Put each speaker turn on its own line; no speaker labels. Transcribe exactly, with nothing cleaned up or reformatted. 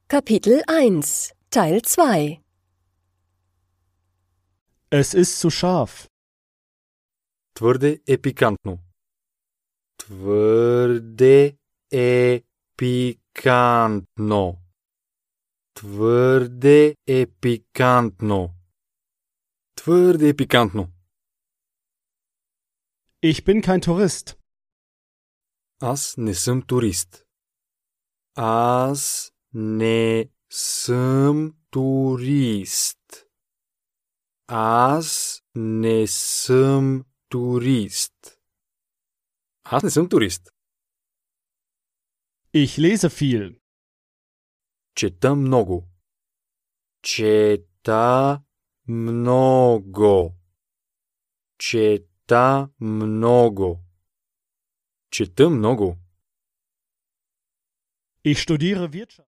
Kapitel eins, Teil zwei.
Es ist zu scharf.
Твърде е пикантно. Твърде е пикантно. Твърде е пикантно. Твърде е пикантно.
Ich bin kein Tourist.
Аз не съм турист. Аз не съм турист. Аз не съм турист. Аз не съм турист.
Ich lese viel.
Чета много. Чета много. Чета много. Чета много.
Ich studiere Wirtschaft.